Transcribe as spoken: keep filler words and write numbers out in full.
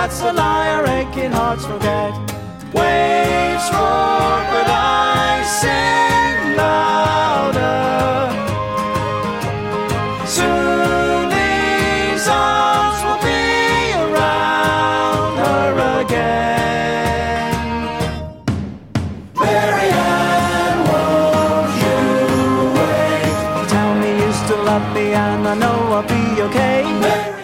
that's a lie our aching hearts forget. Waves roar, but I sing louder. Soon these arms will be around her again. Marianne, won't you wait? Tell me you still love me and I know I'll be okay. Mary